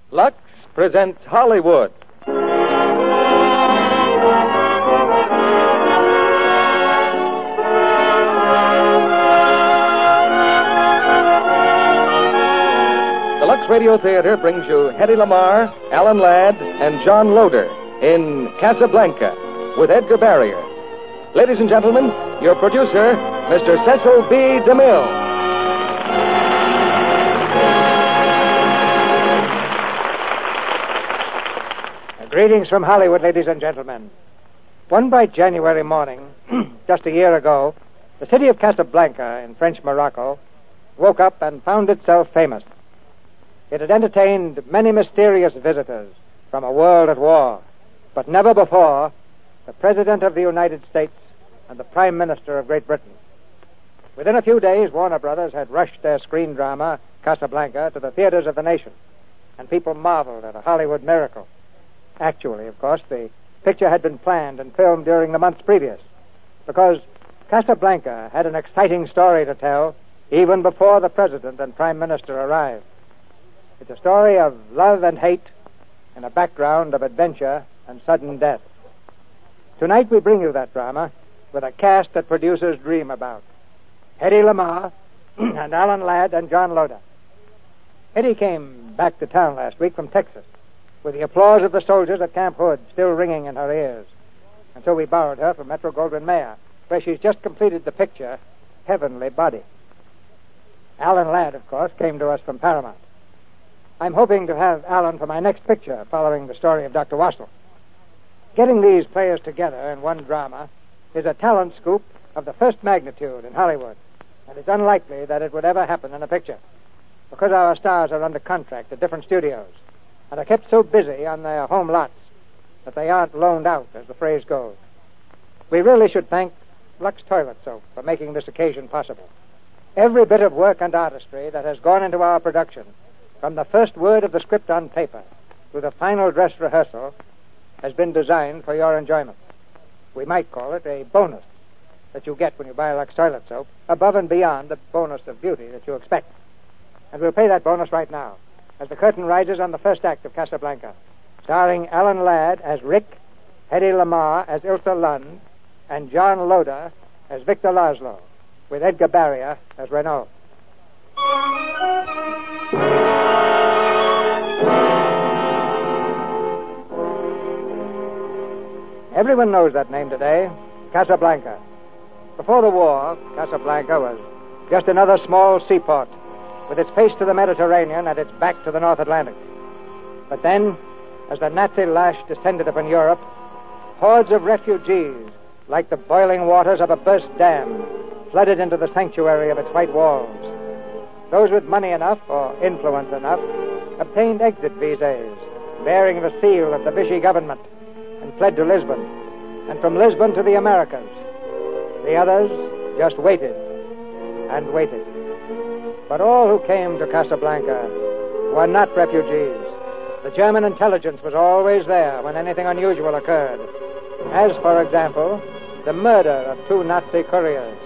Lux presents Hollywood. The Lux Radio Theater brings you Hedy Lamarr, Alan Ladd, and John Loder in Casablanca with Edgar Barrier. Ladies and gentlemen, your producer, Mr. Cecil B. DeMille. Greetings from Hollywood, ladies and gentlemen. One bright January morning, just a year ago, the city of Casablanca in French Morocco woke up and found itself famous. It had entertained many mysterious visitors from a world at war, but never before the President of the United States and the Prime Minister of Great Britain. Within a few days, Warner Brothers had rushed their screen drama, Casablanca, to the theaters of the nation, and people marveled at a Hollywood miracle. Actually, of course, the picture had been planned and filmed during the months previous, because Casablanca had an exciting story to tell even before the President and Prime Minister arrived. It's a story of love and hate in a background of adventure and sudden death. Tonight we bring you that drama with a cast that producers dream about. Hedy Lamarr and Alan Ladd and John Loder. Hedy came back to town last week from Texas with the applause of the soldiers at Camp Hood still ringing in her ears. And so we borrowed her from Metro-Goldwyn-Mayer, where she's just completed the picture, Heavenly Body. Alan Ladd, of course, came to us from Paramount. I'm hoping to have Alan for my next picture, following the story of Dr. Wassel. Getting these players together in one drama is a talent scoop of the first magnitude in Hollywood, and it's unlikely that it would ever happen in a picture, because our stars are under contract at different studios and are kept so busy on their home lots that they aren't loaned out, as the phrase goes. We really should thank Lux Toilet Soap for making this occasion possible. Every bit of work and artistry that has gone into our production, from the first word of the script on paper to the final dress rehearsal, has been designed for your enjoyment. We might call it a bonus that you get when you buy Lux Toilet Soap, above and beyond the bonus of beauty that you expect. And we'll pay that bonus right now, as the curtain rises on the first act of Casablanca, starring Alan Ladd as Rick, Hedy Lamarr as Ilsa Lund, and John Loder as Victor Laszlo, with Edgar Barrier as Renault. Everyone knows that name today, Casablanca. Before the war, Casablanca was just another small seaport with its face to the Mediterranean and its back to the North Atlantic. But then, as the Nazi lash descended upon Europe, hordes of refugees, like the boiling waters of a burst dam, flooded into the sanctuary of its white walls. Those with money enough, or influence enough, obtained exit visas, bearing the seal of the Vichy government, and fled to Lisbon, and from Lisbon to the Americas. The others just waited and waited. But all who came to Casablanca were not refugees. The German intelligence was always there when anything unusual occurred. As, for example, the murder of 2 Nazi couriers.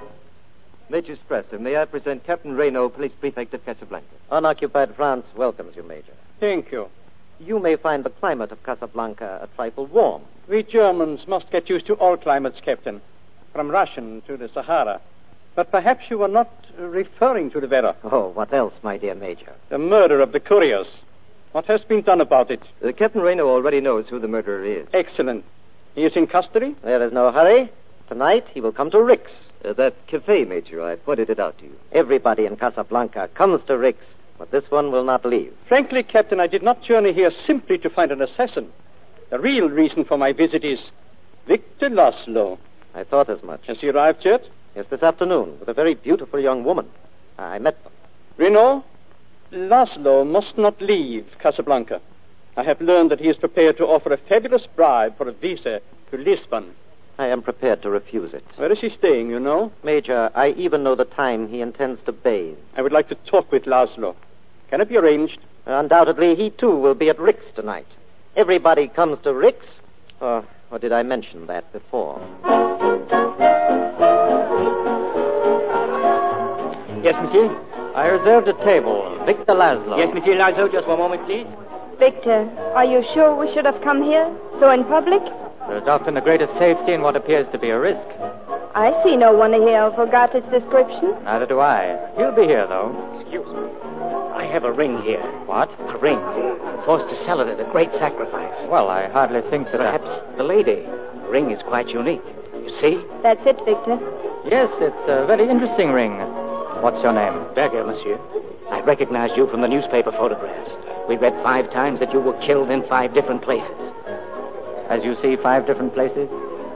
Major Strasser, may I present Captain Renault, Police Prefect of Casablanca? Unoccupied France welcomes you, Major. Thank you. You may find the climate of Casablanca a trifle warm. We Germans must get used to all climates, Captain, from Russian to the Sahara. But perhaps you were not referring to the weather. Oh, what else, my dear Major? The murder of the couriers. What has been done about it? Captain Renault already knows who the murderer is. Excellent. He is in custody? There is no hurry. Tonight he will come to Rick's. That cafe, Major, I pointed it out to you. Everybody in Casablanca comes to Rick's, but this one will not leave. Frankly, Captain, I did not journey here simply to find an assassin. The real reason for my visit is Victor Laszlo. I thought as much. Has he arrived yet? Yes, this afternoon, with a very beautiful young woman. I met them. Renault, Laszlo must not leave Casablanca. I have learned that he is prepared to offer a fabulous bribe for a visa to Lisbon. I am prepared to refuse it. Where is he staying, you know? Major, I even know the time he intends to bathe. I would like to talk with Laszlo. Can it be arranged? Undoubtedly, he too will be at Rick's tonight. Everybody comes to Rick's. Or did I mention that before? Yes, monsieur. I reserved a table. Victor Laszlo. Yes, Monsieur Laszlo, just one moment, please. Victor, are you sure we should have come here? So in public? There's often the greatest safety in what appears to be a risk. I see no one here of Ugarte's description. Neither do I. He'll be here, though. Excuse me. I have a ring here. What? A ring. Forced to sell it at a great sacrifice. Well, I hardly think that... Perhaps the lady. The ring is quite unique. You see? That's it, Victor. Yes, it's a very interesting ring. What's your name? Berger, monsieur. I recognized you from the newspaper photographs. We read 5 times that you were killed in 5 different places. As you see, 5 different places?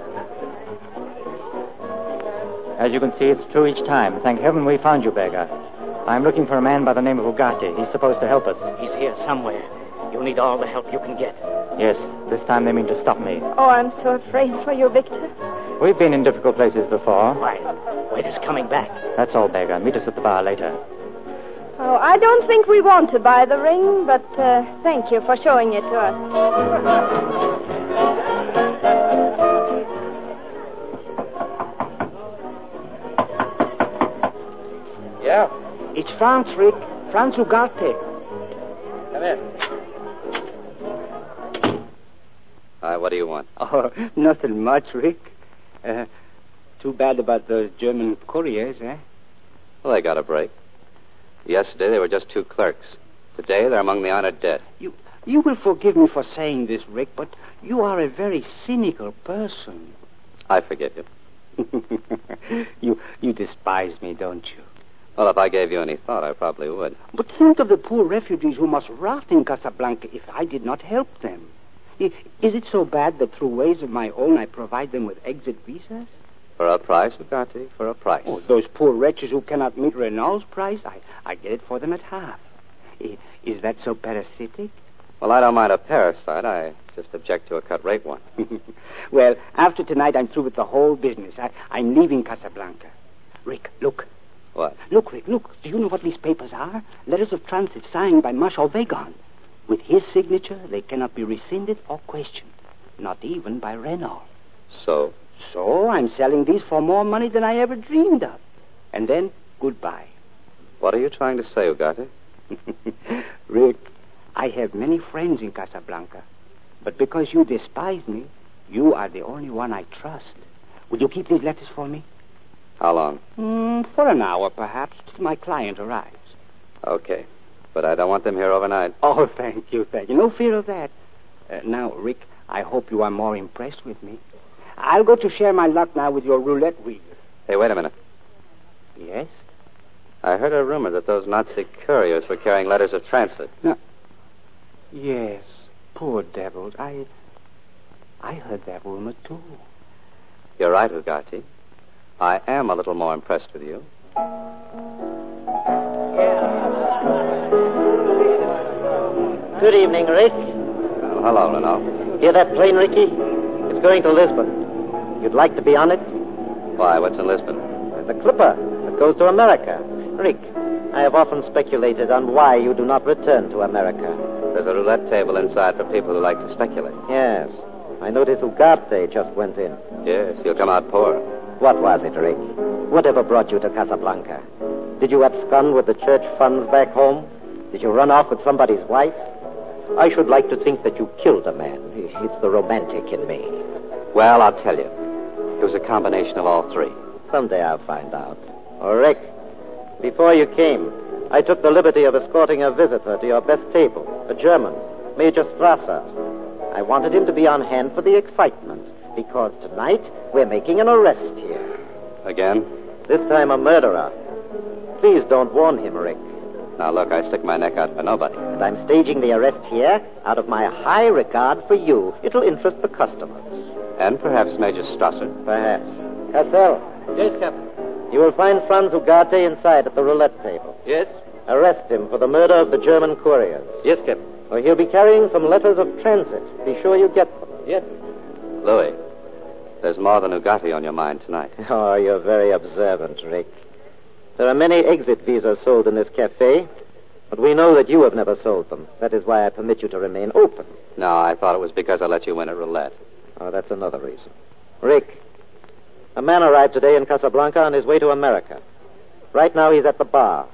As you can see, it's true each time. Thank heaven we found you, Berger. I'm looking for a man by the name of Ugarte. He's supposed to help us. He's here somewhere. You'll need all the help you can get. Yes, this time they mean to stop me. Oh, I'm so afraid for you, Victor. We've been in difficult places before. Why? Waiter's coming back. That's all, Berger. Meet us at the bar later. Oh, I don't think we want to buy the ring, but thank you for showing it to us. Yeah? It's Franz, Rick. Franz Ugarte. Come in. Hi, what do you want? Oh, nothing much, Rick. Too bad about those German couriers, eh? Well, they got a break. Yesterday, they were just 2 clerks. Today, they're among the honored dead. You will forgive me for saying this, Rick, but you are a very cynical person. I forgive you. You despise me, don't you? Well, if I gave you any thought, I probably would. But think of the poor refugees who must rot in Casablanca if I did not help them. Is it so bad that through ways of my own I provide them with exit visas? For a price, Ugarte, for a price. Oh, those poor wretches who cannot meet Renault's price, I get it for them at half. Is that so parasitic? Well, I don't mind a parasite. I just object to a cut-rate one. Well, after tonight, I'm through with the whole business. I'm leaving Casablanca. Rick, look. What? Look, Rick, look. Do you know what these papers are? Letters of transit signed by Marshal Weygand. With his signature, they cannot be rescinded or questioned. Not even by Renault. So? So I'm selling these for more money than I ever dreamed of. And then, goodbye. What are you trying to say, Ugarte? Rick, I have many friends in Casablanca. But because you despise me, you are the only one I trust. Will you keep these letters for me? How long? For an hour, perhaps, till my client arrives. Okay. But I don't want them here overnight. Oh, thank you. No fear of that. Now, Rick, I hope you are more impressed with me. I'll go to share my luck now with your roulette wheel. Hey, wait a minute. Yes? I heard a rumor that those Nazi couriers were carrying letters of transit. No. Yes, poor devils. I heard that rumor, too. You're right, Ugarte. I am a little more impressed with you. Good evening, Rick. Well, hello, Renault. Hear that plane, Ricky? It's going to Lisbon. You'd like to be on it? Why, what's in Lisbon? The Clipper that goes to America. Rick, I have often speculated on why you do not return to America. There's a roulette table inside for people who like to speculate. Yes. I noticed Ugarte just went in. Yes, you'll come out poor. What was it, Rick? Whatever brought you to Casablanca? Did you abscond with the church funds back home? Did you run off with somebody's wife? I should like to think that you killed a man. It's the romantic in me. Well, I'll tell you. It was a combination of all 3. Someday I'll find out. Oh, Rick, before you came, I took the liberty of escorting a visitor to your best table, a German, Major Strasser. I wanted him to be on hand for the excitement, because tonight we're making an arrest here. Again? This time a murderer. Please don't warn him, Rick. Now, look, I stick my neck out for nobody. And I'm staging the arrest here out of my high regard for you. It'll interest the customers. And perhaps Major Strasser. Perhaps. Castell. Yes, Captain. You will find Franz Ugarte inside at the roulette table. Yes? Arrest him for the murder of the German couriers. Yes, Captain. Or he'll be carrying some letters of transit. Be sure you get them. Yes. Louis, there's more than Ugarte on your mind tonight. Oh, you're very observant, Rick. There are many exit visas sold in this cafe, but we know that you have never sold them. That is why I permit you to remain open. No, I thought it was because I let you win at roulette. Oh, that's another reason. Rick, a man arrived today in Casablanca on his way to America. Right now he's at the bar.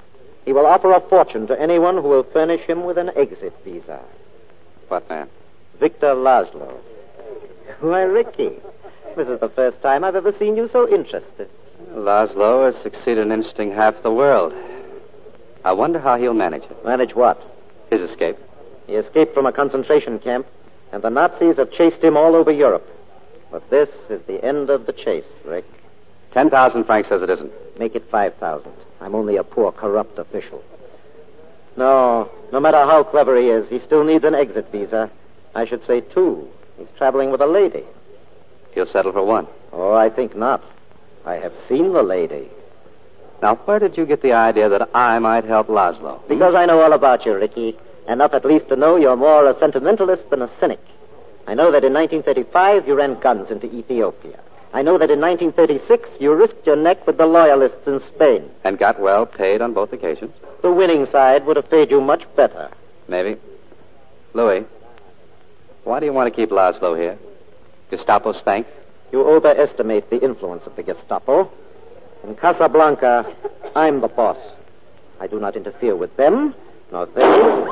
He will offer a fortune to anyone who will furnish him with an exit visa. What man? Victor Laszlo. Why, Ricky, this is the first time I've ever seen you so interested. Laszlo has succeeded in interesting half the world. I wonder how he'll manage it. Manage what? His escape. He escaped from a concentration camp, and the Nazis have chased him all over Europe. But this is the end of the chase, Rick. 10,000, Frank says it isn't. Make it 5,000. I'm only a poor, corrupt official. No matter how clever he is, he still needs an exit visa. I should say 2. He's traveling with a lady. He'll settle for 1. Oh, I think not. I have seen the lady. Now, where did you get the idea that I might help Laszlo? Because I know all about you, Ricky. Enough at least to know you're more a sentimentalist than a cynic. I know that in 1935 you ran guns into Ethiopia. I know that in 1936 you risked your neck with the loyalists in Spain. And got well paid on both occasions? The winning side would have paid you much better. Maybe. Louis, why do you want to keep Laszlo here? Gestapo spank? You overestimate the influence of the Gestapo. In Casablanca, I'm the boss. I do not interfere with them, nor they.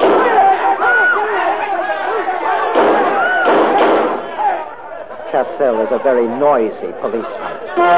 Cassell is a very noisy policeman.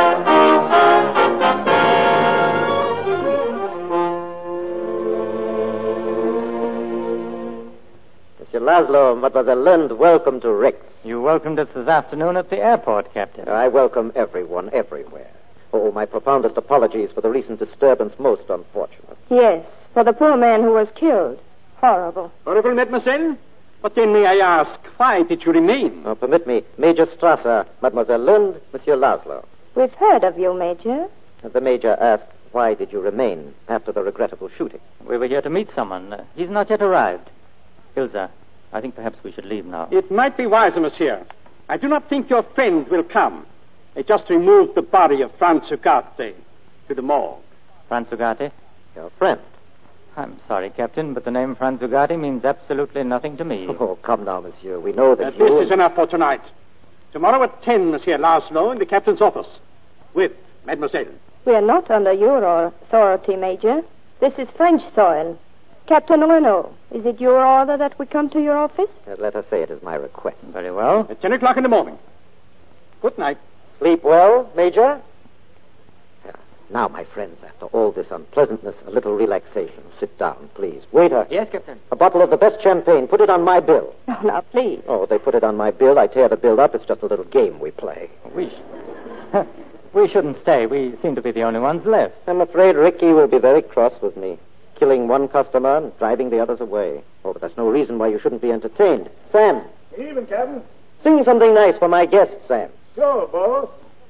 Monsieur Laszlo, Mademoiselle Lund, welcome to Rick's. You welcomed us this afternoon at the airport, Captain. I welcome everyone, everywhere. Oh, my profoundest apologies for the recent disturbance, most unfortunate. Yes, for the poor man who was killed. Horrible. Honorable Mademoiselle, but then may I ask, why did you remain? Oh, permit me, Major Strasser, Mademoiselle Lund, Monsieur Laszlo. We've heard of you, Major. The Major asked, why did you remain after the regrettable shooting? We were here to meet someone. He's not yet arrived. Ilza, I think perhaps we should leave now. It might be wiser, monsieur. I do not think your friend will come. They just removed the body of Franz Ugarte to the morgue. Franz Ugarte? Your friend. I'm sorry, Captain, but the name Franz Ugarte means absolutely nothing to me. Oh, come now, monsieur. We know that This is enough for tonight. Tomorrow at 10, Monsieur Laszlo, in the captain's office. With Mademoiselle. We are not under your authority, Major. This is French soil. Captain Renault, is it your order that we come to your office? Let us say it is my request. Very well. At 10 o'clock in the morning. Good night. Sleep well, Major? Now, my friends, after all this unpleasantness, a little relaxation. Sit down, please. Waiter. Yes, Captain. A bottle of the best champagne. Put it on my bill. No, now, please. Oh, they put it on my bill. I tear the bill up. It's just a little game we play. We shouldn't stay. We seem to be the only ones left. I'm afraid Ricky will be very cross with me. Killing one customer and driving the others away. Oh, but that's no reason why you shouldn't be entertained. Sam. Even, Captain. Sing something nice for my guest, Sam. Sure, boss.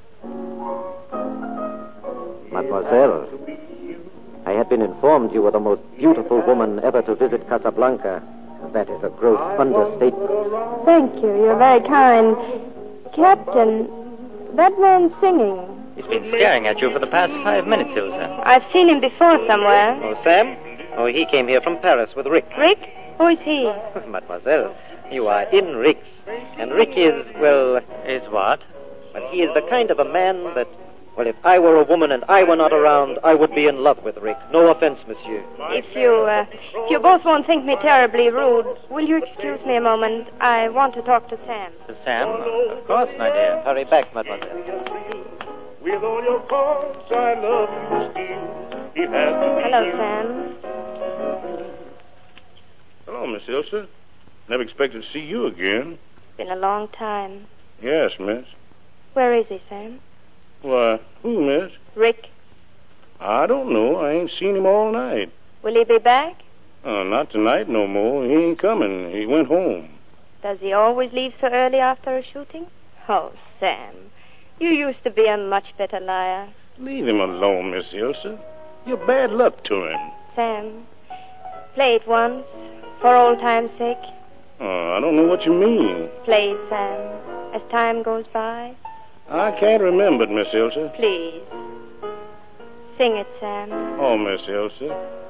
Mademoiselle, I had been informed you were the most beautiful woman ever to visit Casablanca. That is a gross understatement. Thank you. You're very kind. Captain, that man's singing. He's been staring at you for the past 5 minutes, Ilza. I've seen him before somewhere. Oh, Sam? Oh, he came here from Paris with Rick. Rick? Who is he? Mademoiselle, you are in Rick's. And Rick is, well... Is what? Well, he is the kind of a man that... Well, if I were a woman and I were not around, I would be in love with Rick. No offense, monsieur. If you both won't think me terribly rude, will you excuse me a moment? I want to talk to Sam. To Sam? Of course, my dear. Hurry back, mademoiselle. With all your faults, I love you still. It has to be Hello, you. Sam. Hello, Miss Ilsa. Never expected to see you again. Been a long time. Yes, miss. Where is he, Sam? Why, who, miss? Rick. I don't know. I ain't seen him all night. Will he be back? Not tonight no more. He ain't coming. He went home. Does he always leave so early after a shooting? Oh, Sam. You used to be a much better liar. Leave him alone, Miss Ilsa. You're bad luck to him. Sam, play it once, for old time's sake. I don't know what you mean. Play it, Sam, as time goes by. I can't remember it, Miss Ilsa. Please. Sing it, Sam. Oh, Miss Ilsa.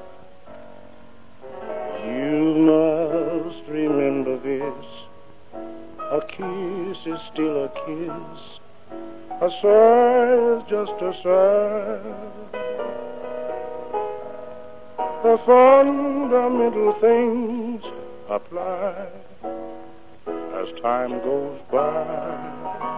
You must remember this. A kiss is still a kiss. A sigh is just a sigh. the fundamental things apply as time goes by.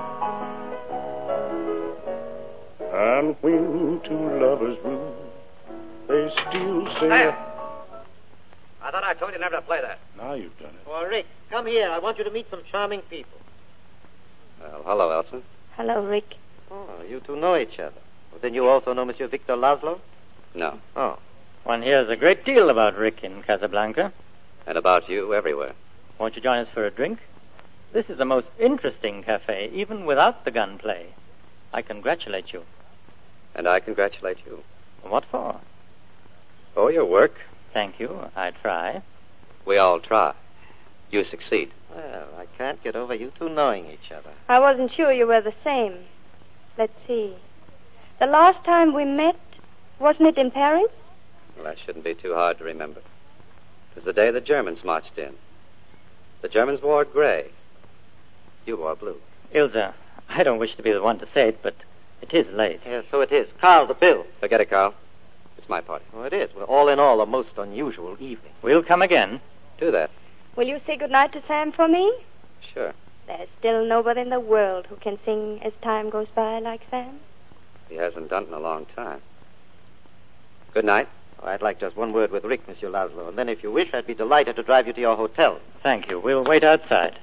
And when two lovers woo, they still say... Sam! I thought I told you never to play that. Now you've done it. Oh, Rick, come here. I want you to meet some charming people. Well, hello, Elsa. Hello, Rick. Oh, you two know each other. Well, then you also know Monsieur Victor Laszlo? No. Oh. One hears a great deal about Rick in Casablanca. And about you everywhere. Won't you join us for a drink? This is a most interesting cafe, even without the gunplay. I congratulate you. And I congratulate you. What for? For your work. Thank you. I try. We all try. You succeed. Well, I can't get over you two knowing each other. I wasn't sure you were the same. Let's see. The last time we met, wasn't it in Paris? Well, that shouldn't be too hard to remember. It was the day the Germans marched in. The Germans wore gray. You wore blue. Ilsa, I don't wish to be the one to say it, but it is late. Yes, so it is. Carl, the bill. Forget it, Carl. It's my party. Oh, it is. Well, all in all, a most unusual evening. We'll come again. Do that. Will you say goodnight to Sam for me? Sure. There's still nobody in the world who can sing as time goes by like Sam. He hasn't done it in a long time. Good night. Oh, I'd like just one word with Rick, Monsieur Laszlo, and then if you wish, I'd be delighted to drive you to your hotel. Thank you. We'll wait outside.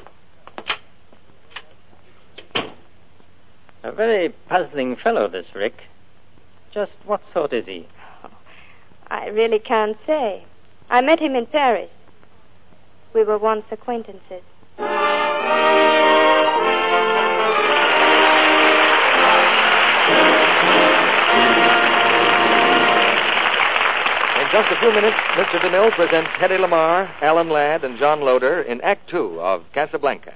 A very puzzling fellow, this Rick. Just what sort is he? I really can't say. I met him in Paris. We were once acquaintances. In just a few minutes, Mr. DeMille presents Hedy Lamarr, Alan Ladd, and John Loder in Act Two of Casablanca.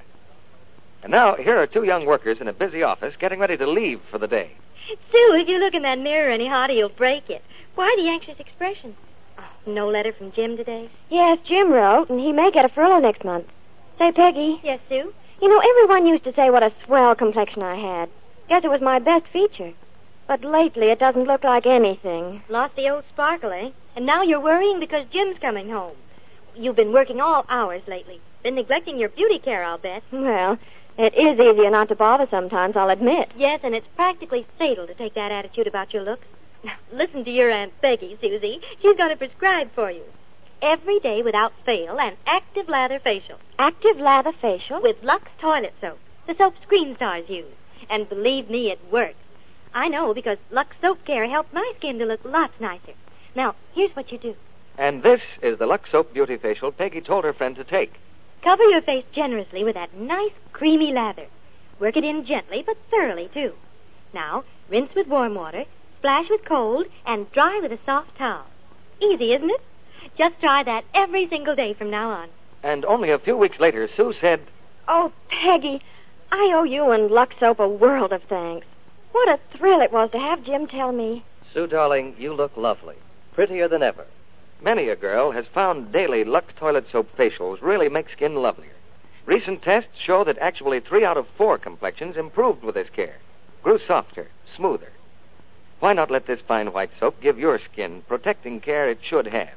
And now, here are two young workers in a busy office getting ready to leave for the day. Sue, if you look in that mirror any harder, you'll break it. Why the anxious expression? Oh, no letter from Jim today? Yes, Jim wrote, and he may get a furlough next month. Say, Peggy. Yes, Sue? You know, everyone used to say what a swell complexion I had. Guess it was my best feature. But lately, it doesn't look like anything. Lost the old sparkle, eh? And now you're worrying because Jim's coming home. You've been working all hours lately. Been neglecting your beauty care, I'll bet. Well, it is easier not to bother sometimes, I'll admit. Yes, and it's practically fatal to take that attitude about your looks. Now, listen to your Aunt Peggy, Susie. She's going to prescribe for you. Every day without fail, an active lather facial. Active lather facial? With Lux toilet soap. The soap screen stars use. And believe me, it works. I know because Lux Soap Care helped my skin to look lots nicer. Now, here's what you do. And this is the Lux Soap Beauty Facial Peggy told her friend to take. Cover your face generously with that nice, creamy lather. Work it in gently, but thoroughly, too. Now, rinse with warm water, splash with cold, and dry with a soft towel. Easy, isn't it? Just try that every single day from now on. And only a few weeks later, Sue said, "Oh, Peggy, I owe you and Lux Soap a world of thanks. What a thrill it was to have Jim tell me." Sue, darling, you look lovely. Prettier than ever. Many a girl has found daily Lux toilet soap facials really make skin lovelier. Recent tests show that actually 3 out of 4 complexions improved with this care, grew softer, smoother. Why not let this fine white soap give your skin protecting care it should have?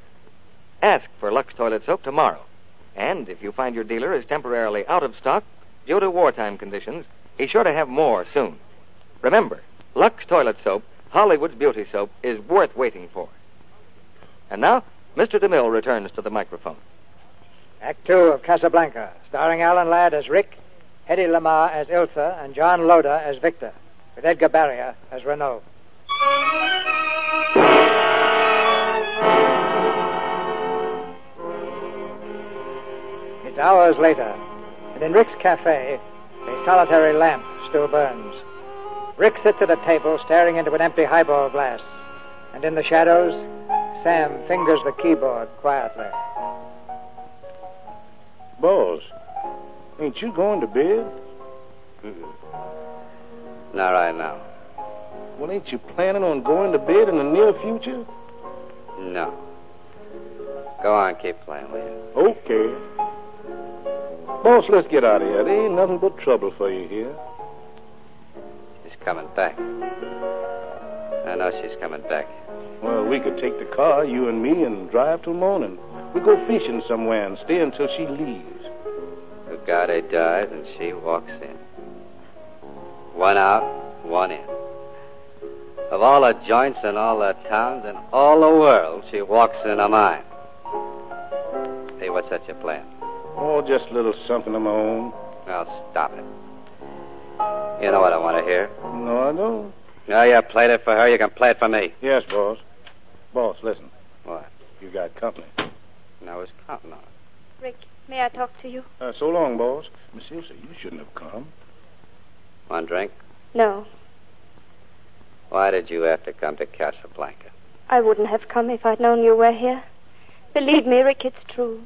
Ask for Lux toilet soap tomorrow. And if you find your dealer is temporarily out of stock due to wartime conditions, he's sure to have more soon. Remember, Lux toilet soap, Hollywood's beauty soap, is worth waiting for. And now, Mr. DeMille returns to the microphone. Act Two of Casablanca, starring Alan Ladd as Rick, Hedy Lamarr as Ilsa, and John Loder as Victor, with Edgar Barrier as Renaud. It's hours later, and in Rick's cafe, a solitary lamp still burns. Rick sits at a table staring into an empty highball glass, and in the shadows, Sam fingers the keyboard quietly. Boss, ain't you going to bed? Not right now. Well, ain't you planning on going to bed in the near future? No. Go on, keep playing, will you? Okay. Boss, let's get out of here. There ain't nothing but trouble for you here. She's coming back. I know she's coming back. Well, we could take the car, you and me, and drive till morning. We go fishing somewhere and stay until she leaves. Ugarte dies and she walks in. One out, one in. Of all the joints and all the towns and all the world, she walks into mine. Hey, what's that you plan? Oh, just a little something of my own. Now, stop it. You know what I want to hear. No, I don't. No, you played it for her. You can play it for me. Yes, boss. Boss, listen. What? You got company. I was counting on it. Rick, may I talk to you? So long, boss. Miss Ilsa, you shouldn't have come. One drink? No. Why did you have to come to Casablanca? I wouldn't have come if I'd known you were here. Believe me, Rick, it's true.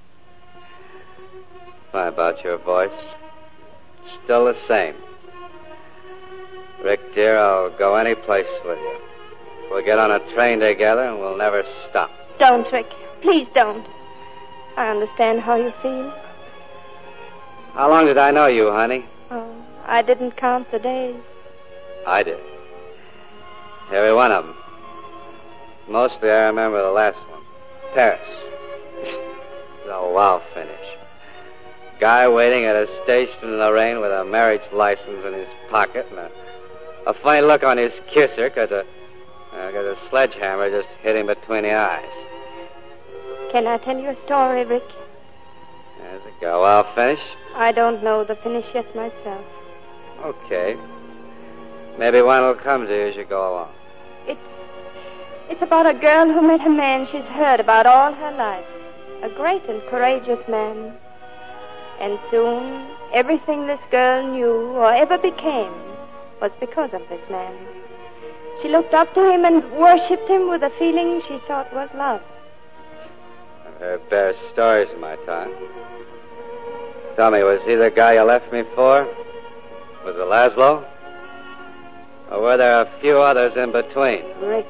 Why, about your voice? Still the same. Rick, dear, I'll go any place with you. We'll get on a train together and we'll never stop. Don't, Rick. Please don't. I understand how you feel. How long did I know you, honey? Oh, I didn't count the days. I did. Every one of them. Mostly I remember the last one. Paris. The wow finish. Guy waiting at a station in the rain with a marriage license in his pocket and a funny look on his kisser because a sledgehammer just hit him between the eyes. Can I tell you a story, Rick? There's a go. Wow finish? I don't know the finish yet myself. Okay. Maybe one will come to you as you go along. It's about a girl who met a man she's heard about all her life. A great and courageous man. And soon, everything this girl knew or ever became was because of this man. She looked up to him and worshipped him with a feeling she thought was love. I've heard better stories in my time. Tell me, was he the guy you left me for? Was it Laszlo? Or were there a few others in between? Rick.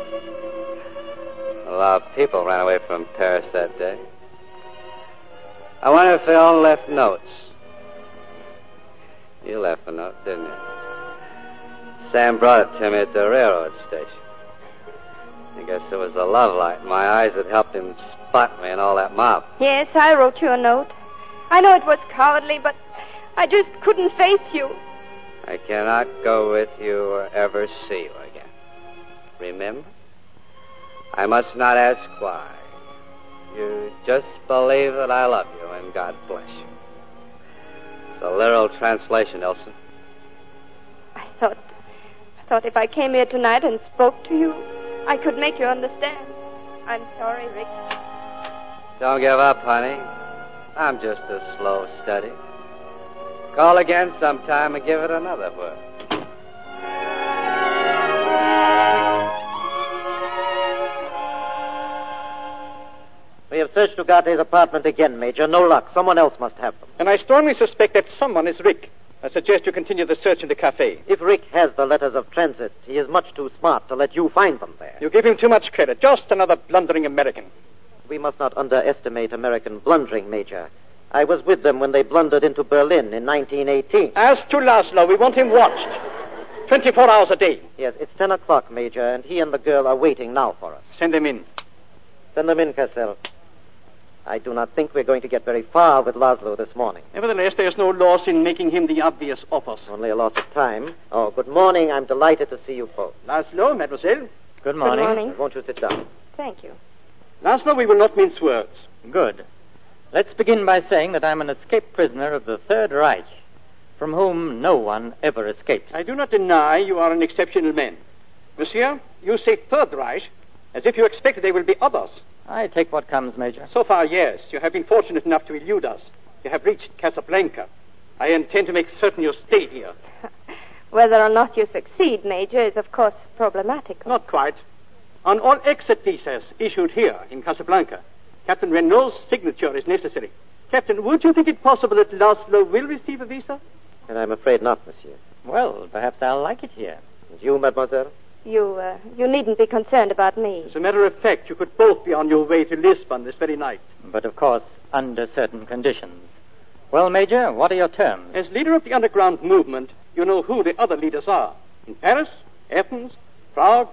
A lot of people ran away from Paris that day. I wonder if they all left notes. You left a note, didn't you? Sam brought it to me at the railroad station. I guess it was the love light in my eyes that helped him spot me and all that mob. Yes, I wrote you a note. I know it was cowardly, but I just couldn't face you. I cannot go with you or ever see you again. Remember? I must not ask why. You just believe that I love you, and God bless you. It's a literal translation, Elsa. I thought if I came here tonight and spoke to you, I could make you understand. I'm sorry, Rick. Don't give up, honey. I'm just a slow study. Call again sometime and give it another whirl. We have searched Ugarte's apartment again, Major. No luck. Someone else must have them. And I strongly suspect that someone is Rick. I suggest you continue the search in the cafe. If Rick has the letters of transit, he is much too smart to let you find them there. You give him too much credit. Just another blundering American. We must not underestimate American blundering, Major. I was with them when they blundered into Berlin in 1918. As to Laszlo, we want him watched. 24 hours a day. Yes, it's 10 o'clock, Major, and he and the girl are waiting now for us. Send them in. Send them in, Cassell. I do not think we're going to get very far with Laszlo this morning. Nevertheless, there's no loss in making him the obvious offers. Only a loss of time. Oh, good morning. I'm delighted to see you both. Laszlo, mademoiselle. Good morning. Good morning. Won't you sit down? Thank you. Laszlo, we will not mince words. Good. Let's begin by saying that I'm an escaped prisoner of the Third Reich, from whom no one ever escapes. I do not deny you are an exceptional man. Monsieur, you say Third Reich, as if you expect there will be others. I take what comes, Major. So far, yes. You have been fortunate enough to elude us. You have reached Casablanca. I intend to make certain you stay here. Whether or not you succeed, Major, is of course problematical. Not quite. On all exit visas issued here in Casablanca, Captain Renault's signature is necessary. Captain, would you think it possible that Laszlo will receive a visa? And I'm afraid not, monsieur. Well, perhaps I'll like it here. And you, mademoiselle? You needn't be concerned about me. As a matter of fact, you could both be on your way to Lisbon this very night. But, of course, under certain conditions. Well, Major, what are your terms? As leader of the underground movement, you know who the other leaders are. In Paris, Athens, Prague,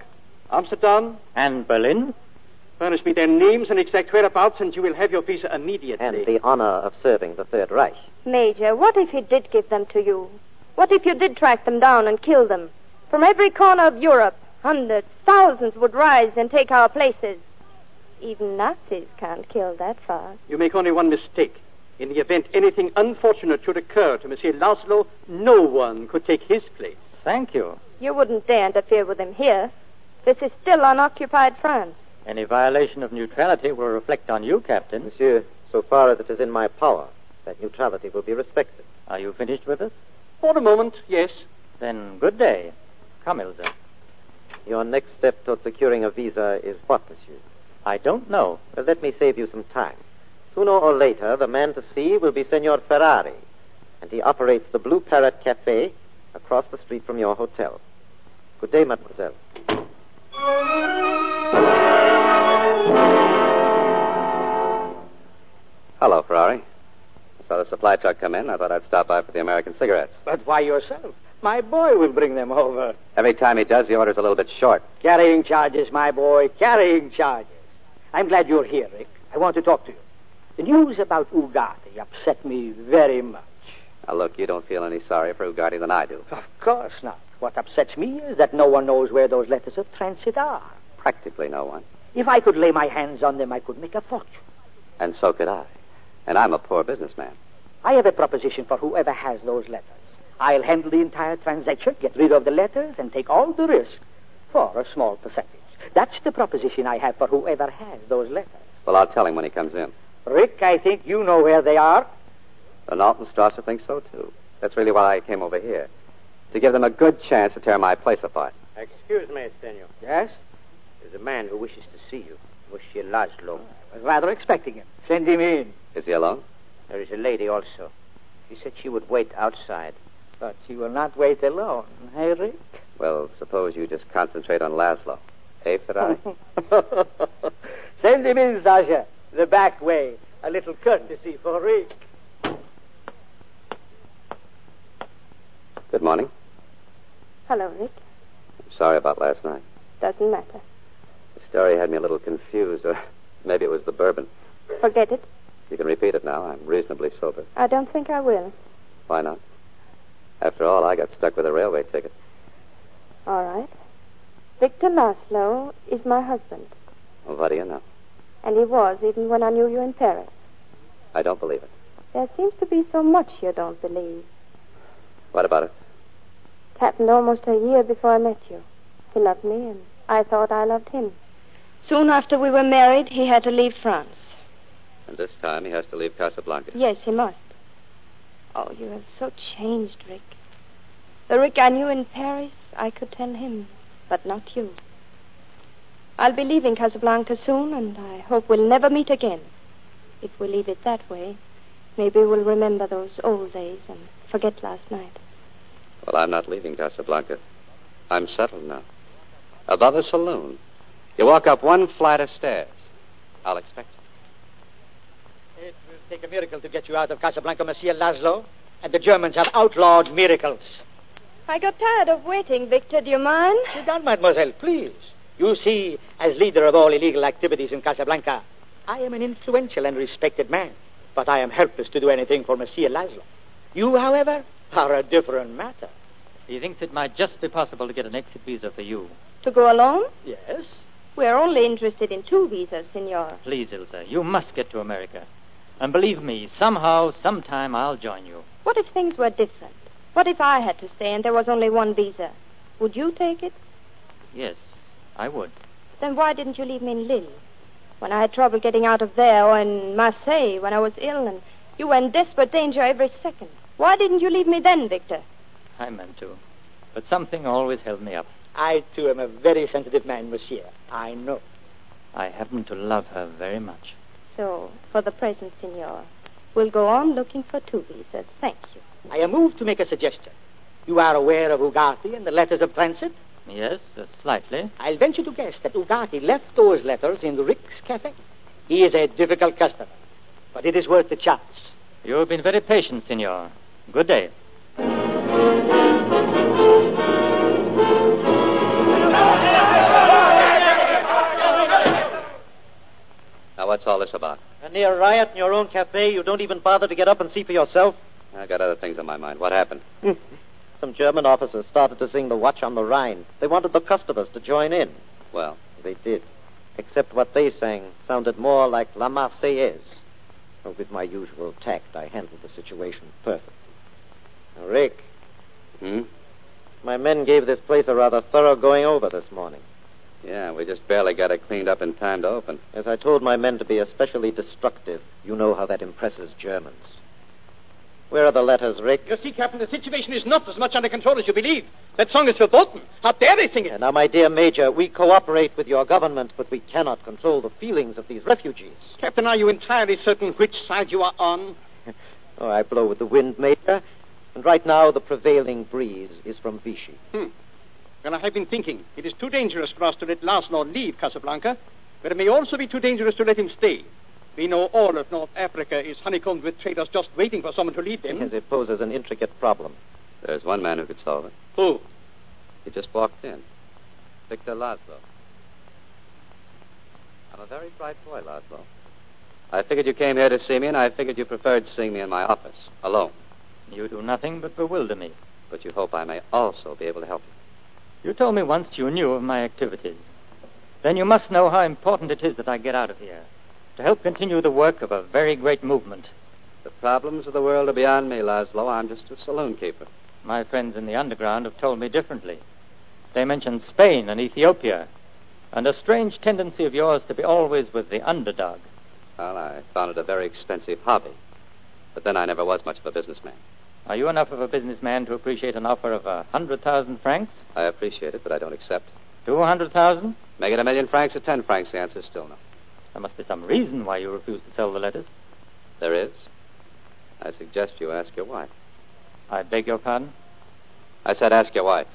Amsterdam. And Berlin. Furnish me their names and exact whereabouts, and you will have your visa immediately. And the honor of serving the Third Reich. Major, what if he did give them to you? What if you did track them down and kill them? From every corner of Europe, hundreds, thousands would rise and take our places. Even Nazis can't kill that fast. You make only one mistake. In the event anything unfortunate should occur to Monsieur Laszlo, no one could take his place. Thank you. You wouldn't dare interfere with him here. This is still unoccupied France. Any violation of neutrality will reflect on you, Captain. Monsieur, so far as it is in my power, that neutrality will be respected. Are you finished with us? For the moment, yes. Then good day. Come, Ilsa. Your next step toward securing a visa is what, monsieur? I don't know. Well, let me save you some time. Sooner or later, the man to see will be Senor Ferrari, and he operates the Blue Parrot Cafe across the street from your hotel. Good day, mademoiselle. Hello, Ferrari. I saw the supply truck come in. I thought I'd stop by for the American cigarettes. But why yourself? My boy will bring them over. Every time he does, the order's a little bit short. Carrying charges, my boy, carrying charges. I'm glad you're here, Rick. I want to talk to you. The news about Ugarte upset me very much. Now, look, you don't feel any sorry for Ugarte than I do. Of course not. What upsets me is that no one knows where those letters of transit are. Practically no one. If I could lay my hands on them, I could make a fortune. And so could I. And I'm a poor businessman. I have a proposition for whoever has those letters. I'll handle the entire transaction, get rid of the letters, and take all the risk for a small percentage. That's the proposition I have for whoever has those letters. Well, I'll tell him when he comes in. Rick, I think you know where they are. The Norton-Strasser thinks so, too. That's really why I came over here. To give them a good chance to tear my place apart. Excuse me, senor. Yes? There's a man who wishes to see you. Monsieur Laszlo. I was rather expecting him. Send him in. Is he alone? There is a lady also. She said she would wait outside. But she will not wait alone, hey, Rick? Well, suppose you just concentrate on Laszlo. Eh, Ferrari? Send him in, Sasha. The back way. A little courtesy for Rick. Good morning. Hello, Rick. I'm sorry about last night. Doesn't matter. The story had me a little confused, or maybe it was the bourbon. Forget it. You can repeat it now. I'm reasonably sober. I don't think I will. Why not? After all, I got stuck with a railway ticket. All right. Victor Laszlo is my husband. Well, what do you know? And he was, even when I knew you in Paris. I don't believe it. There seems to be so much you don't believe. What about it? It happened almost a year before I met you. He loved me, and I thought I loved him. Soon after we were married, he had to leave France. And this time he has to leave Casablanca. Yes, he must. Oh, you have so changed, Rick. The Rick I knew in Paris, I could tell him, but not you. I'll be leaving Casablanca soon, and I hope we'll never meet again. If we leave it that way, maybe we'll remember those old days and forget last night. Well, I'm not leaving Casablanca. I'm settled now. Above a saloon. You walk up one flight of stairs. I'll expect you. It will take a miracle to get you out of Casablanca, Monsieur Laszlo. And the Germans have outlawed miracles. I got tired of waiting, Victor. Do you mind? Sit down, mademoiselle, please. You see, as leader of all illegal activities in Casablanca, I am an influential and respected man. But I am helpless to do anything for Monsieur Laszlo. You, however, are a different matter. He thinks it might just be possible to get an exit visa for you. To go alone? Yes. We're only interested in 2 visas, senor. Please, Ilsa, you must get to America. And believe me, somehow, sometime, I'll join you. What if things were different? What if I had to stay and there was only 1 visa? Would you take it? Yes, I would. Then why didn't you leave me in Lille? When I had trouble getting out of there, or in Marseille when I was ill, and you were in desperate danger every second. Why didn't you leave me then, Victor? I meant to. But something always held me up. I, too, am a very sensitive man, monsieur. I know. I happen to love her very much. So, for the present, senor, we'll go on looking for 2 visas. Thank you. I am moved to make a suggestion. You are aware of Ugarte and the letters of transit? Yes, slightly. I'll venture to guess that Ugarte left those letters in the Rick's Cafe. He is a difficult customer, but it is worth the chance. You have been very patient, senor. Good day. what's all this about? A near riot in your own cafe. You don't even bother to get up and see for yourself. I got other things on my mind. What happened? Some German officers started to sing the Watch on the Rhine. They wanted the customers to join in. Well? They did. Except what they sang sounded more like La Marseillaise. But with my usual tact, I handled the situation perfectly. Now, Rick. My men gave this place a rather thorough going over this morning. Yeah, we just barely got it cleaned up in time to open. As I told my men to be especially destructive. You know how that impresses Germans. Where are the letters, Rick? You see, Captain, the situation is not as much under control as you believe. That song is verboten. How dare they sing it? Now, my dear Major, we cooperate with your government, but we cannot control the feelings of these refugees. Captain, are you entirely certain which side you are on? Oh, I blow with the wind, Major. And right now, the prevailing breeze is from Vichy. Well, I have been thinking. It is too dangerous for us to let Laszlo leave Casablanca, but it may also be too dangerous to let him stay. We know all of North Africa is honeycombed with traitors just waiting for someone to lead them. Yes, it poses an intricate problem. There's one man who could solve it. Who? He just walked in. Victor Laszlo. I'm a very bright boy, Laszlo. I figured you came here to see me, and I figured you preferred seeing me in my office, alone. You do nothing but bewilder me. But you hope I may also be able to help you. You told me once you knew of my activities. Then you must know how important it is that I get out of here to help continue the work of a very great movement. The problems of the world are beyond me, Laszlo. I'm just a saloon keeper. My friends in the underground have told me differently. They mentioned Spain and Ethiopia, and a strange tendency of yours to be always with the underdog. Well, I found it a very expensive hobby. But then I never was much of a businessman. Are you enough of a businessman to appreciate an offer of 100,000 francs? I appreciate it, but I don't accept. 200,000? Make it 1,000,000 francs or 10 francs. The answer is still no. There must be some reason why you refuse to sell the letters. There is. I suggest you ask your wife. I beg your pardon? I said ask your wife.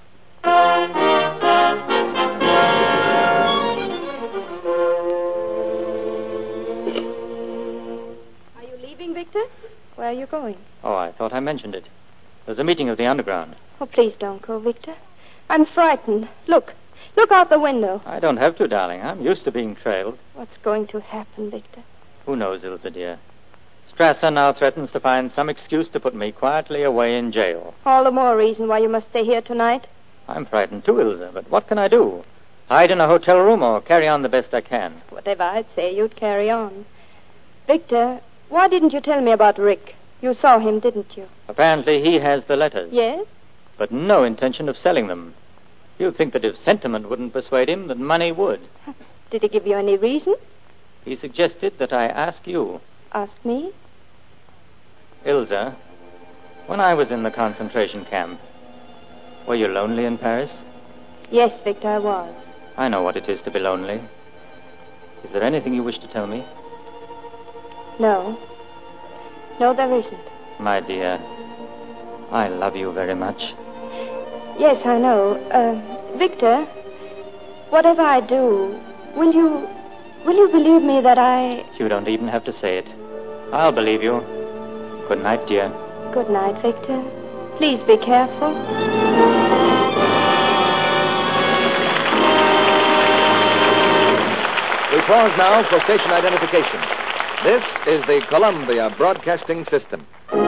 Are you leaving, Victor? Where are you going? Oh, I thought I mentioned it. There's a meeting of the underground. Oh, please don't go, Victor. I'm frightened. Look out the window. I don't have to, darling. I'm used to being trailed. What's going to happen, Victor? Who knows, Ilse, dear? Strasser now threatens to find some excuse to put me quietly away in jail. All the more reason why you must stay here tonight. I'm frightened too, Ilse, but what can I do? Hide in a hotel room or carry on the best I can? Whatever I'd say, you'd carry on. Victor, why didn't you tell me about Rick? You saw him, didn't you? Apparently he has the letters. Yes? But no intention of selling them. You'd think that if sentiment wouldn't persuade him, that money would. Did he give you any reason? He suggested that I ask you. Ask me? Ilse, when I was in the concentration camp, were you lonely in Paris? Yes, Victor, I was. I know what it is to be lonely. Is there anything you wish to tell me? No. No, there isn't. My dear, I love you very much. Yes, I know. Victor, whatever I do, will you believe me that I... You don't even have to say it. I'll believe you. Good night, dear. Good night, Victor. Please be careful. We pause now for station identification. This is the Columbia Broadcasting System.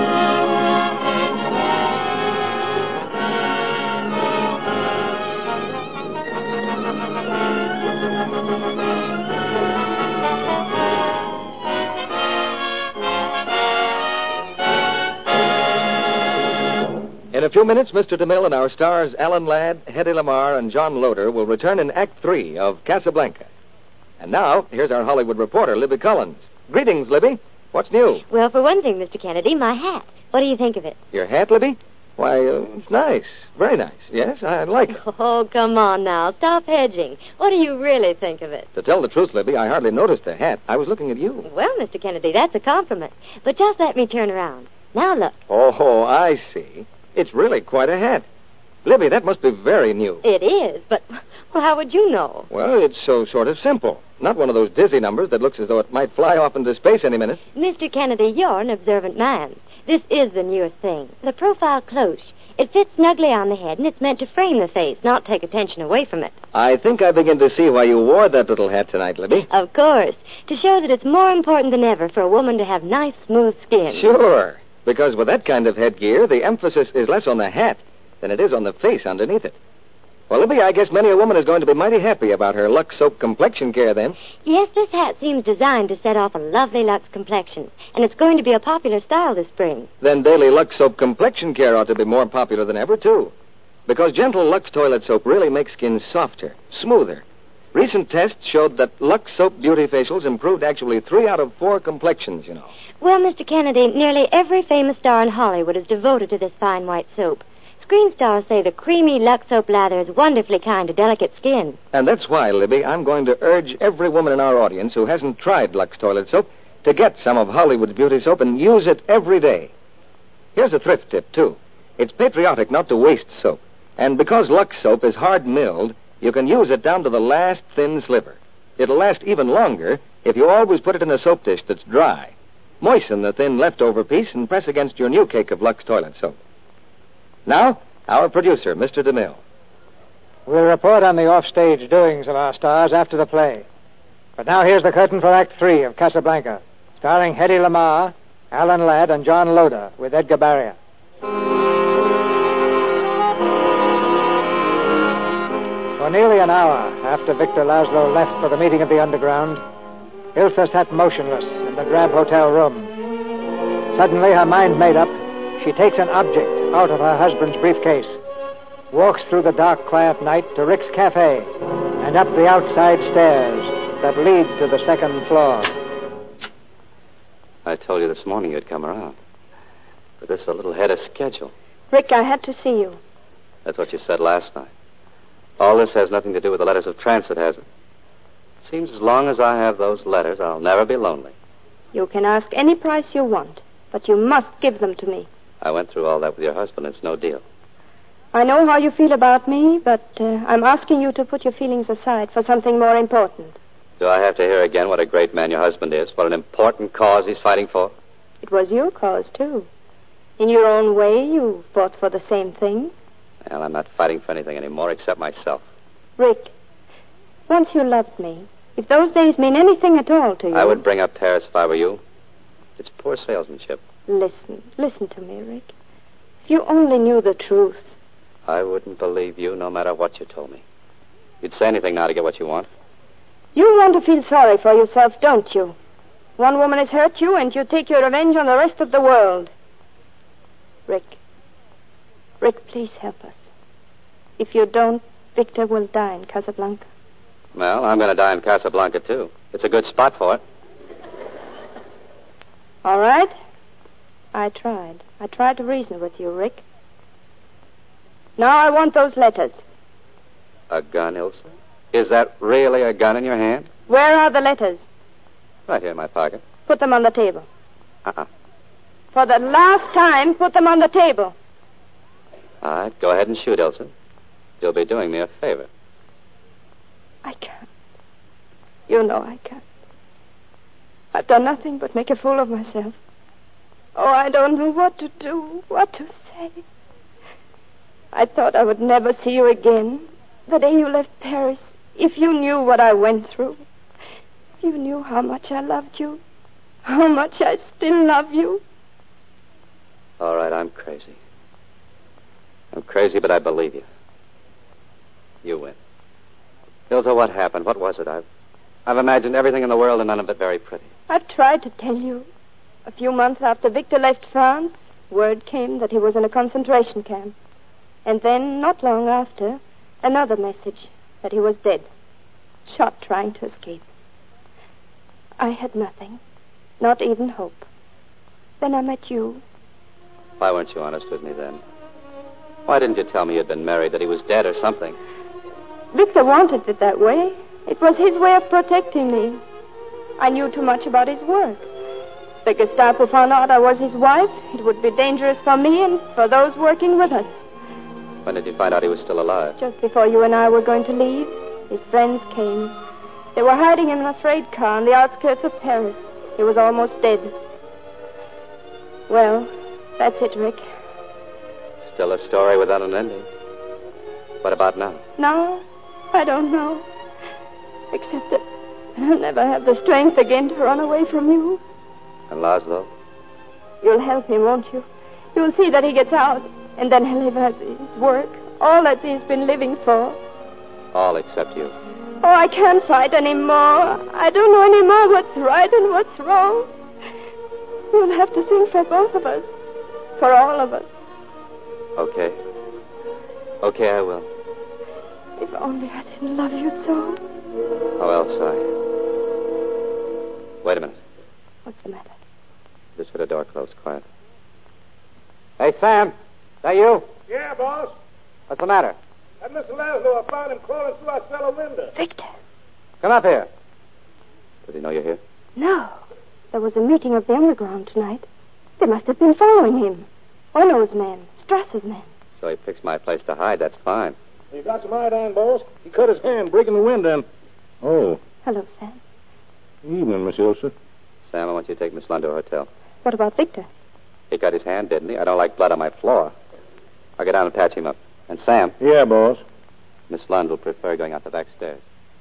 In a few minutes, Mr. DeMille and our stars Alan Ladd, Hedy Lamarr, and John Loder will return in Act 3 of Casablanca. And now, here's our Hollywood reporter, Libby Collins. Greetings, Libby. What's new? Well, for one thing, Mr. Kennedy, my hat. What do you think of it? Your hat, Libby? Why, it's nice. Very nice. Yes, I like it. Oh, come on now. Stop hedging. What do you really think of it? To tell the truth, Libby, I hardly noticed the hat. I was looking at you. Well, Mr. Kennedy, that's a compliment. But just let me turn around. Now look. Oh, I see. It's really quite a hat. Libby, that must be very new. It is, but well, how would you know? Well, it's so sort of simple. Not one of those dizzy numbers that looks as though it might fly off into space any minute. Mr. Kennedy, you're an observant man. This is the newest thing. The profile cloche. It fits snugly on the head, and it's meant to frame the face, not take attention away from it. I think I begin to see why you wore that little hat tonight, Libby. Of course. To show that it's more important than ever for a woman to have nice, smooth skin. Sure. Because with that kind of headgear, the emphasis is less on the hat than it is on the face underneath it. Well, Libby, I guess many a woman is going to be mighty happy about her Lux Soap complexion care then. Yes, this hat seems designed to set off a lovely Lux complexion, and it's going to be a popular style this spring. Then daily Lux Soap complexion care ought to be more popular than ever, too. Because gentle Lux toilet soap really makes skin softer, smoother. Recent tests showed that Lux Soap Beauty Facials improved actually 3 out of 4 complexions, you know. Well, Mr. Kennedy, nearly every famous star in Hollywood is devoted to this fine white soap. Screen stars say the creamy Lux Soap lather is wonderfully kind to delicate skin. And that's why, Libby, I'm going to urge every woman in our audience who hasn't tried Lux toilet soap to get some of Hollywood's beauty soap and use it every day. Here's a thrift tip, too. It's patriotic not to waste soap. And because Lux soap is hard-milled, you can use it down to the last thin sliver. It'll last even longer if you always put it in a soap dish that's dry. Moisten the thin leftover piece and press against your new cake of Lux toilet soap. Now, our producer, Mr. DeMille. We'll report on the offstage doings of our stars after the play. But now here's the curtain for Act 3 of Casablanca, starring Hedy Lamarr, Alan Ladd, and John Loder, with Edgar Barrier. For nearly an hour after Victor Laszlo left for the meeting of the Underground, Ilsa sat motionless in the drab hotel room. Suddenly, her mind made up, she takes an object out of her husband's briefcase, walks through the dark, quiet night to Rick's Cafe, and up the outside stairs that lead to the second floor. I told you this morning you'd come around. But this is a little ahead of schedule. Rick, I had to see you. That's what you said last night. All this has nothing to do with the letters of transit, has it? Seems as long as I have those letters, I'll never be lonely. You can ask any price you want, but you must give them to me. I went through all that with your husband. It's no deal. I know how you feel about me, but I'm asking you to put your feelings aside for something more important. Do I have to hear again what a great man your husband is? What an important cause he's fighting for? It was your cause, too. In your own way, you fought for the same thing. Well, I'm not fighting for anything anymore except myself. Rick, once you loved me. If those days mean anything at all to you... I would bring up Paris if I were you. It's poor salesmanship. Listen to me, Rick. If you only knew the truth. I wouldn't believe you no matter what you told me. You'd say anything now to get what you want. You want to feel sorry for yourself, don't you? One woman has hurt you, and you take your revenge on the rest of the world. Rick, please help us. If you don't, Victor will die in Casablanca. Well, I'm going to die in Casablanca, too. It's a good spot for it. All right. I tried to reason with you, Rick. Now I want those letters. A gun, Ilsa? Is that really a gun in your hand? Where are the letters? Right here in my pocket. Put them on the table. Uh-uh. For the last time, put them on the table. All right, go ahead and shoot, Ilsa. You'll be doing me a favor. I can't. You know I can't. I've done nothing but make a fool of myself. Oh, I don't know what to do, what to say. I thought I would never see you again. The day you left Paris, if you knew what I went through, if you knew how much I loved you, how much I still love you. All right, I'm crazy. I'm crazy, but I believe you. You win. Ilsa, what happened? What was it? I've imagined everything in the world and none of it very pretty. I've tried to tell you. A few months after Victor left France, word came that he was in a concentration camp. And then, not long after, another message that he was dead, shot trying to escape. I had nothing, not even hope. Then I met you. Why weren't you honest with me then? Why didn't you tell me you'd been married, that he was dead or something? Victor wanted it that way. It was his way of protecting me. I knew too much about his work. The Gestapo found out I was his wife. It would be dangerous for me and for those working with us. When did you find out he was still alive? Just before you and I were going to leave, his friends came. They were hiding him in a freight car on the outskirts of Paris. He was almost dead. Well, that's it, Rick. Still a story without an ending. What about now? Now, I don't know. Except that I'll never have the strength again to run away from you. And Laszlo? You'll help him, won't you? You'll see that he gets out, and then he'll live at his work. All that he's been living for. All except you. Oh, I can't fight anymore. I don't know anymore what's right and what's wrong. You'll have to think for both of us. For all of us. Okay. Okay, I will. If only I didn't love you so. How else Wait a minute. What's the matter? Just for the door closed, quiet. Hey, Sam. Is that you? Yeah, boss. What's the matter? That Mr. Laszlo, I found him crawling through our cellar window. Victor. Come up here. Does he know you're here? No. There was a meeting of the underground tonight. They must have been following him. Ono's men. Strasser's men. So he picks my place to hide. That's fine. He got some iodine, boss. He cut his hand breaking the window and... Oh. Hello, Sam. Evening, Miss Ilsa. Sam, I want you to take Miss Lund to a hotel. What about Victor? He cut his hand, didn't he? I don't like blood on my floor. I'll go down and patch him up. And Sam? Yeah, boss. Miss Lund will prefer going out the back stairs.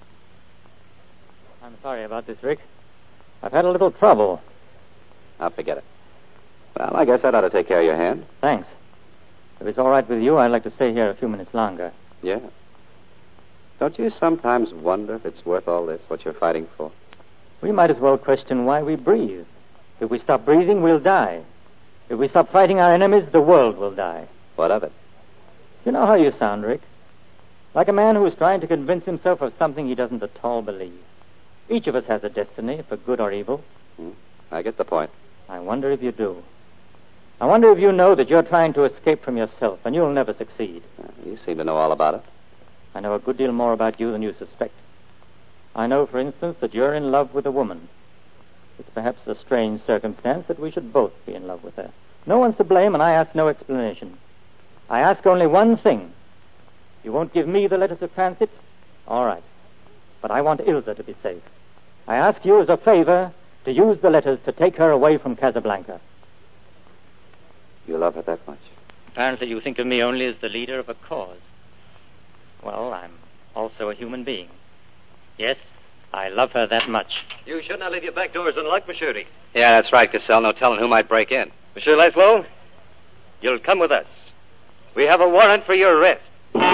I'm sorry about this, Rick. I've had a little trouble. I'll forget it. Well, I guess that ought to take care of your hand. Thanks. If it's all right with you, I'd like to stay here a few minutes longer. Yeah. Don't you sometimes wonder if it's worth all this, what you're fighting for? We might as well question why we breathe. If we stop breathing, we'll die. If we stop fighting our enemies, the world will die. What of it? You know how you sound, Rick. Like a man who is trying to convince himself of something he doesn't at all believe. Each of us has a destiny, for good or evil. I get the point. I wonder if you do. I wonder if you know that you're trying to escape from yourself, and you'll never succeed. You seem to know all about it. I know a good deal more about you than you suspect. I know, for instance, that you're in love with a woman. It's perhaps a strange circumstance that we should both be in love with her. No one's to blame, and I ask no explanation. I ask only one thing. You won't give me the letters of transit? All right. But I want Ilsa to be safe. I ask you as a favor to use the letters to take her away from Casablanca. You love her that much? Apparently you think of me only as the leader of a cause. Well, I'm also a human being. Yes, I love her that much. You should not leave your back doors unlocked, Monsieur. Yeah, that's right, Cassell. No telling who might break in. Monsieur Laszlo, you'll come with us. We have a warrant for your arrest.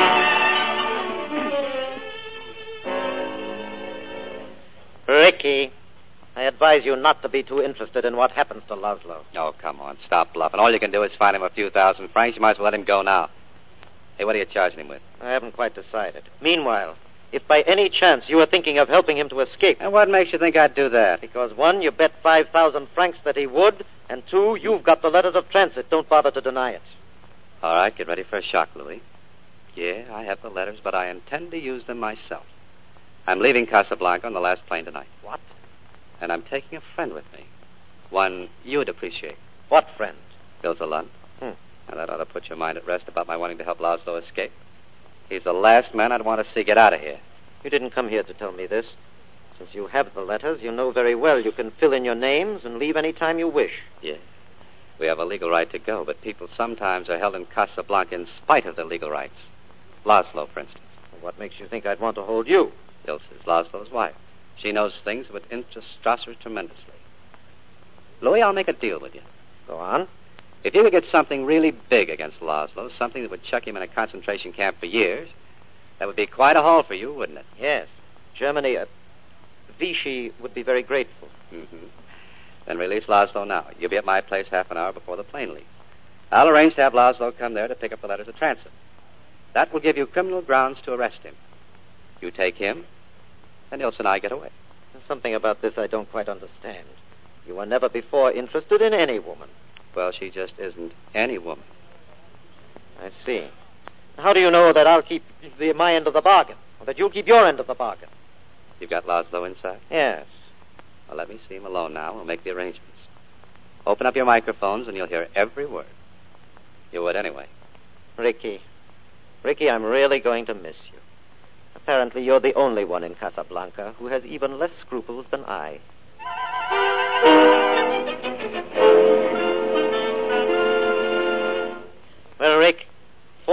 Ricky, I advise you not to be too interested in what happens to Laszlo. Oh, come on. Stop bluffing. All you can do is find him a few thousand francs. You might as well let him go now. Hey, what are you charging him with? I haven't quite decided. Meanwhile, if by any chance you are thinking of helping him to escape... And what makes you think I'd do that? Because, one, you bet 5,000 francs that he would, and two, you've got the letters of transit. Don't bother to deny it. All right, get ready for a shock, Louis. Yeah, I have the letters, but I intend to use them myself. I'm leaving Casablanca on the last plane tonight. What? And I'm taking a friend with me. One you'd appreciate. What friend? Ilsa Lund. Now, that ought to put your mind at rest about my wanting to help Laszlo escape. He's the last man I'd want to see get out of here. You didn't come here to tell me this. Since you have the letters, you know very well you can fill in your names and leave any time you wish. Yeah. We have a legal right to go, but people sometimes are held in Casablanca in spite of their legal rights. Laszlo, for instance. What makes you think I'd want to hold you? Ilsa's Laszlo's wife. She knows things that would interest Strasser tremendously. Louis, I'll make a deal with you. Go on. If you could get something really big against Laszlo, something that would chuck him in a concentration camp for years, that would be quite a haul for you, wouldn't it? Yes. Germany, Vichy would be very grateful. Mm-hmm. Then release Laszlo now. You'll be at my place half an hour before the plane leaves. I'll arrange to have Laszlo come there to pick up the letters of transit. That will give you criminal grounds to arrest him. You take him, and Ilsa and I get away. There's something about this I don't quite understand. You were never before interested in any woman. Well, she just isn't any woman. I see. How do you know that I'll keep my end of the bargain, or that you'll keep your end of the bargain? You've got Laszlo inside? Yes. Well, let me see him alone now. We'll make the arrangements. Open up your microphones, and you'll hear every word. You would anyway. Ricky, I'm really going to miss you. Apparently, you're the only one in Casablanca who has even less scruples than I. Well, Rick,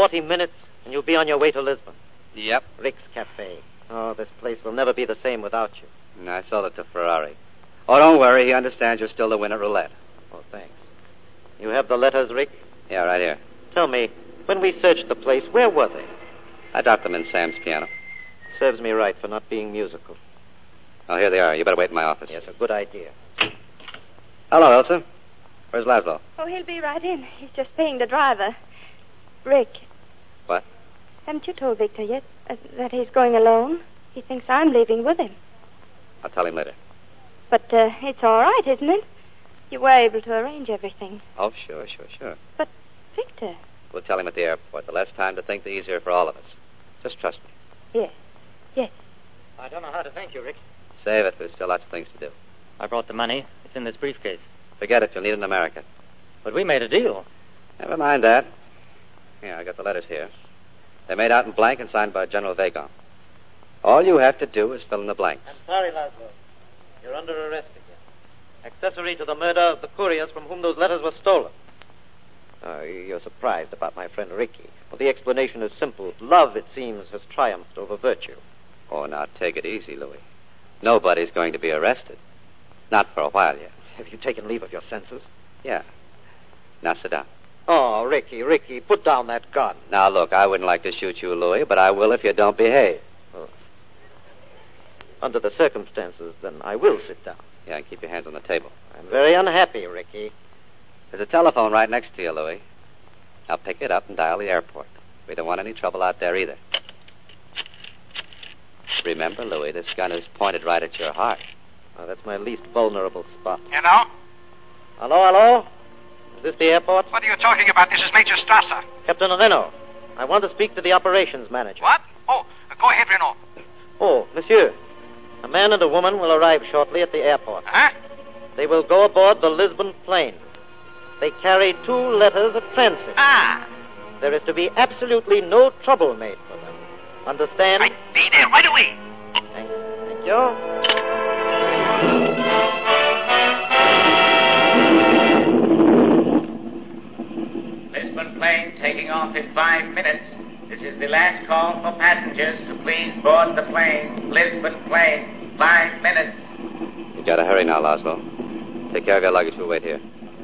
40 minutes, and you'll be on your way to Lisbon. Yep. Rick's Cafe. Oh, this place will never be the same without you. And I sold it to Ferrari. Oh, don't worry. He understands you're still the winner at roulette. Oh, thanks. You have the letters, Rick? Yeah, right here. Tell me, when we searched the place, where were they? I dropped them in Sam's piano. Serves me right for not being musical. Oh, here they are. You better wait in my office. Yes, a good idea. Hello, Elsa. Where's Laszlo? Oh, he'll be right in. He's just paying the driver. Rick. What? Haven't you told Victor yet that he's going alone? He thinks I'm leaving with him. I'll tell him later. But it's all right, isn't it? You were able to arrange everything. Oh, sure. But, Victor... We'll tell him at the airport. The less time to think, the easier for all of us. Just trust me. Yes. I don't know how to thank you, Rick. Save it. There's still lots of things to do. I brought the money. It's in this briefcase. Forget it. You'll need it in America. But we made a deal. Never mind that. Here, I got the letters here. They're made out in blank and signed by General Vagon. All you have to do is fill in the blanks. I'm sorry, Laszlo. You're under arrest again. Accessory to the murder of the couriers from whom those letters were stolen. You're surprised about my friend Ricky. Well, the explanation is simple. Love, it seems, has triumphed over virtue. Oh, now take it easy, Louis. Nobody's going to be arrested. Not for a while yet. Have you taken leave of your senses? Yeah. Now sit down. Oh, Ricky, put down that gun. Now, look, I wouldn't like to shoot you, Louis, but I will if you don't behave. Oh. Under the circumstances, then I will sit down. Yeah, and keep your hands on the table. I'm very unhappy, Ricky. There's a telephone right next to you, Louis. Now pick it up and dial the airport. We don't want any trouble out there either. Remember, Louis, this gun is pointed right at your heart. Oh, that's my least vulnerable spot. Hello? Hello? Is this the airport? What are you talking about? This is Major Strasser. Captain Reno, I want to speak to the operations manager. What? Oh, go ahead, Renault. Oh, monsieur. A man and a woman will arrive shortly at the airport. Huh? They will go aboard the Lisbon plane. They carry 2 letters of transit. Ah. There is to be absolutely no trouble made for them. Understand? I'll be there right away. Thank you. Lisbon plane taking off in 5 minutes. This is the last call for passengers to please board the plane. Lisbon plane, 5 minutes. You gotta hurry now, Laszlo. Take care of your luggage. We'll wait here.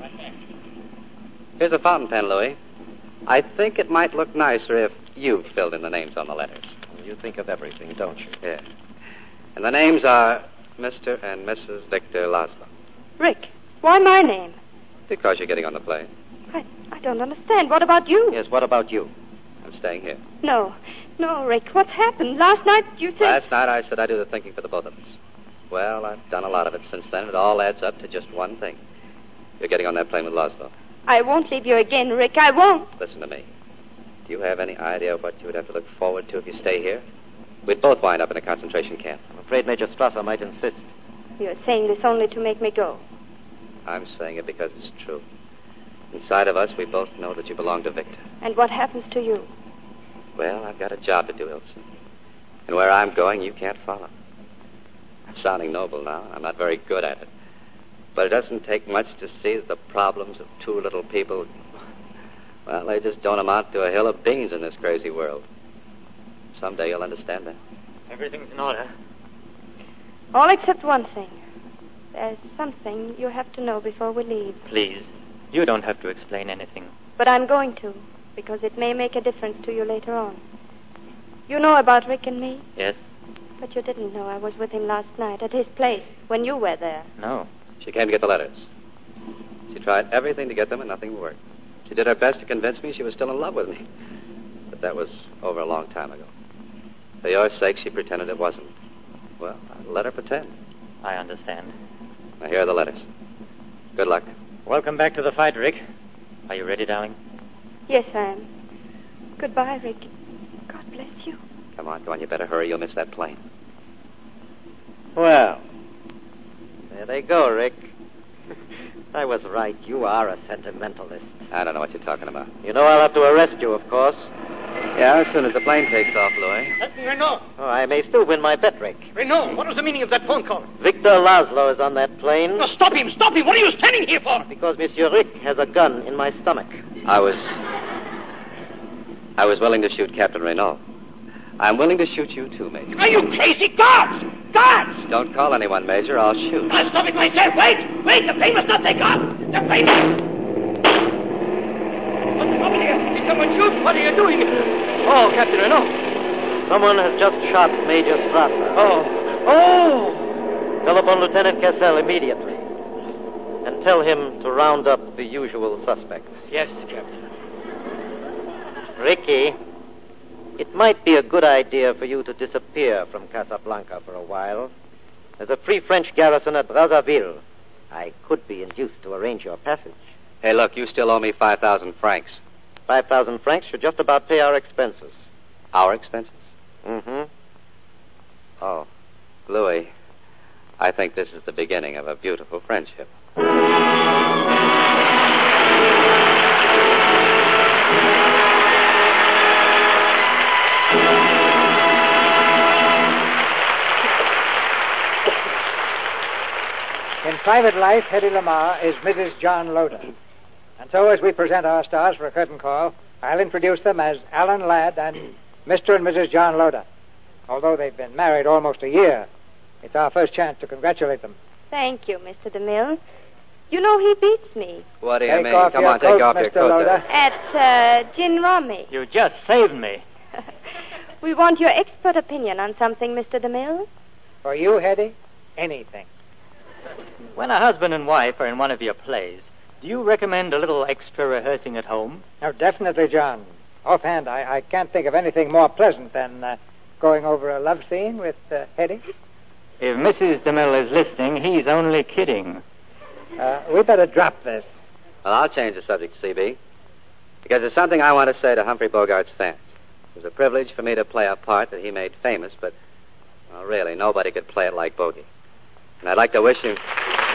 Here's a fountain pen, Louis. I think it might look nicer if you filled in the names on the letters. You think of everything, don't you? Yeah. And the names are Mr. and Mrs. Victor Laszlo. Rick, why my name? Because you're getting on the plane. I don't understand. What about you? Yes, what about you? I'm staying here. No, Rick, what's happened? Last night you said... Last night I said I'd do the thinking for the both of us. Well, I've done a lot of it since then. It all adds up to just one thing. You're getting on that plane with Laszlo. I won't leave you again, Rick. I won't. Listen to me. Do you have any idea what you would have to look forward to if you stay here? We'd both wind up in a concentration camp. I'm afraid Major Strasser might insist. You're saying this only to make me go. I'm saying it because it's true. Inside of us, we both know that you belong to Victor. And what happens to you? Well, I've got a job to do, Ilse. And where I'm going, you can't follow. I'm sounding noble now. I'm not very good at it. But it doesn't take much to see that the problems of 2 little people, well, they just don't amount to a hill of beans in this crazy world. Someday you'll understand that. Everything's in order. All except one thing. There's something you have to know before we leave. Please, you don't have to explain anything. But I'm going to, because it may make a difference to you later on. You know about Rick and me? Yes? But you didn't know I was with him last night at his place when you were there. No. She came to get the letters. She tried everything to get them, and nothing worked. She did her best to convince me she was still in love with me. But that was over a long time ago. For your sake, she pretended it wasn't. Well, I let her pretend. I understand. Now, here are the letters. Good luck. Welcome back to the fight, Rick. Are you ready, darling? Yes, I am. Goodbye, Rick. God bless you. Come on. You better hurry. You'll miss that plane. Well, there they go, Rick. I was right. You are a sentimentalist. I don't know what you're talking about. You know I'll have to arrest you, of course. Yeah, as soon as the plane takes off, Louis. Renault. Oh, I may still win my bet, Rick. Renault, what was the meaning of that phone call? Victor Laszlo is on that plane. No, stop him! What are you standing here for? Because Monsieur Rick has a gun in my stomach. I was... I was willing to shoot Captain Renault. I'm willing to shoot you, too, Major. Are you crazy? Guards! Guards! Don't call anyone, Major. I'll shoot. I'll stop it myself. Wait! Wait! The plane must not take off! The plane must... What's over here? Did someone shoot? What are you doing? Oh, Captain Renault. Someone has just shot Major Strasser. Oh! Telephone Lieutenant Cassell immediately. And tell him to round up the usual suspects. Yes, Captain. Ricky, it might be a good idea for you to disappear from Casablanca for a while. There's a Free French garrison at Brazzaville. I could be induced to arrange your passage. Hey, look, you still owe me 5,000 francs. 5,000 francs should just about pay our expenses. Our expenses? Mm-hmm. Oh, Louis, I think this is the beginning of a beautiful friendship. In private life, Hedy Lamarr is Mrs. John Loder. And so, as we present our stars for a curtain call, I'll introduce them as Alan Ladd and Mr. and Mrs. John Loder. Although they've been married almost a year, it's our first chance to congratulate them. Thank you, Mr. DeMille. You know he beats me. What do you Take mean? off Come your on, coat, take off your Mr. coat. Loder. At Gin Rummy. You just saved me. We want your expert opinion on something, Mr. DeMille. For you, Hedy, anything. When a husband and wife are in one of your plays, do you recommend a little extra rehearsing at home? Oh, definitely, John. Offhand, I can't think of anything more pleasant than going over a love scene with Hedy. If Mrs. DeMille is listening, he's only kidding. We better drop this. Well, I'll change the subject, CB. Because there's something I want to say to Humphrey Bogart's fans. It was a privilege for me to play a part that he made famous, but, well, really, nobody could play it like Bogey. And I'd like to wish him...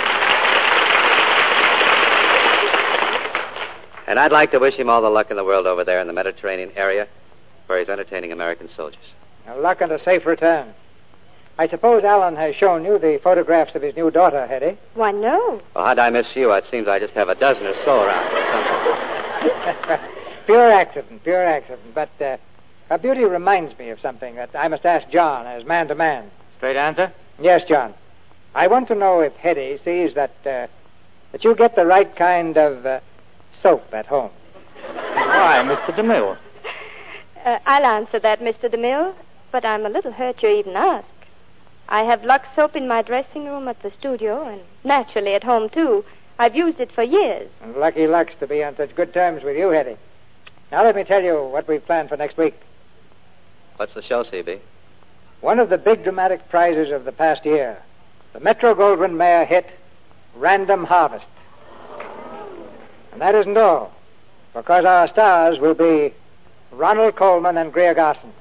And I'd like to wish him all the luck in the world over there in the Mediterranean area, where he's entertaining American soldiers. Now, luck and a safe return. I suppose Alan has shown you the photographs of his new daughter, Hedy. Why, no. Well, how'd I miss you? It seems I just have a dozen or so around or something. Pure accident, pure accident. But her beauty reminds me of something that I must ask John as man to man. Straight answer? Yes, John. I want to know if Hedy sees that you get the right kind of soap at home. Why, Mr. DeMille? I'll answer that, Mr. DeMille, but I'm a little hurt you even ask. I have Lux soap in my dressing room at the studio, and naturally at home, too. I've used it for years. And lucky Lux to be on such good terms with you, Hedy. Now let me tell you what we've planned for next week. What's the show, CB? One of the big dramatic prizes of the past year. The Metro-Goldwyn-Mayer hit, Random Harvest. And that isn't all, because our stars will be Ronald Colman and Greer Garson.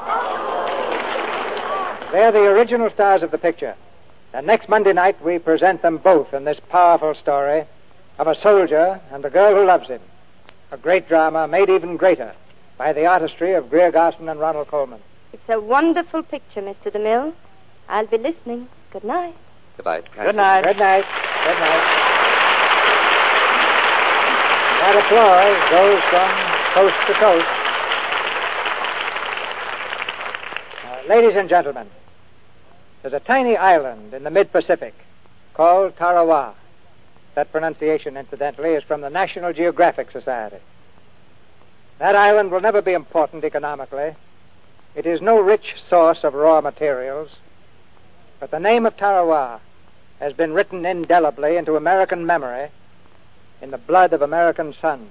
They're the original stars of the picture. And next Monday night, we present them both in this powerful story of a soldier and the girl who loves him. A great drama made even greater by the artistry of Greer Garson and Ronald Colman. It's a wonderful picture, Mr. DeMille. I'll be listening. Good night. Goodbye. Good night. Good night. Good night. That applause goes from coast to coast. Ladies and gentlemen, there's a tiny island in the mid-Pacific called Tarawa. That pronunciation, incidentally, is from the National Geographic Society. That island will never be important economically. It is no rich source of raw materials. But the name of Tarawa has been written indelibly into American memory in the blood of American sons.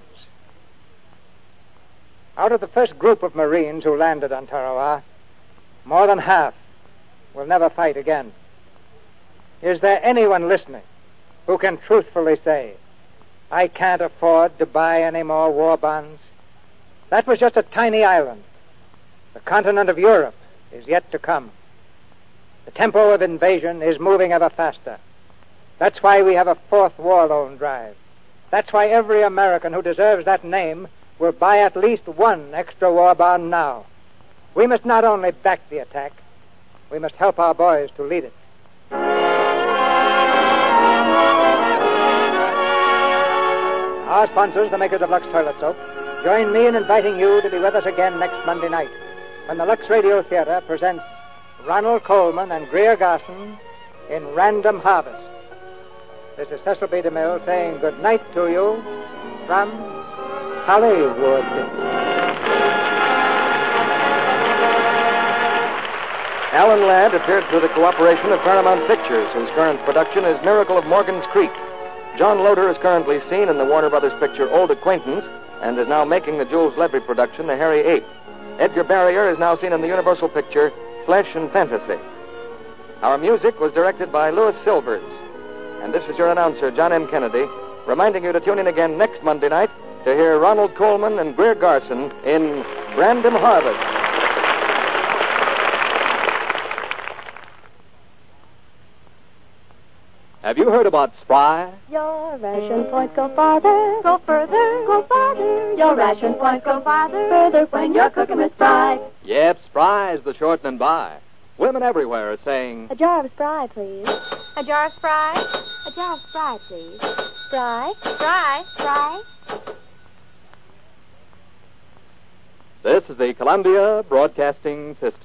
Out of the first group of Marines who landed on Tarawa, more than half will never fight again. Is there anyone listening who can truthfully say, I can't afford to buy any more war bonds? That was just a tiny island. The continent of Europe is yet to come. The tempo of invasion is moving ever faster. That's why we have a fourth war loan drive. That's why every American who deserves that name will buy at least one extra war bond now. We must not only back the attack, we must help our boys to lead it. Our sponsors, the makers of Lux Toilet Soap, join me in inviting you to be with us again next Monday night when the Lux Radio Theater presents Ronald Colman and Greer Garson in Random Harvest. This is Cecil B. DeMille saying good night to you from Hollywood. Alan Ladd appeared through the cooperation of Paramount Pictures, whose current production is Miracle of Morgan's Creek. John Loder is currently seen in the Warner Brothers picture Old Acquaintance and is now making the Jules Levy production The Harry Ape. Edgar Barrier is now seen in the Universal picture Flesh and Fantasy. Our music was directed by Louis Silvers. And this is your announcer, John M. Kennedy, reminding you to tune in again next Monday night to hear Ronald Colman and Greer Garson in Random Harvest. Have you heard about Spry? Your ration points go farther, go further, go farther. Your ration points go farther, further when you're cooking with Spry. Yep, Spry is the shortening by. Women everywhere are saying, a jar of Spry, please. A jar of Spry? A jar of Spry, please. Spry, Spry, Spry. This is the Columbia Broadcasting System.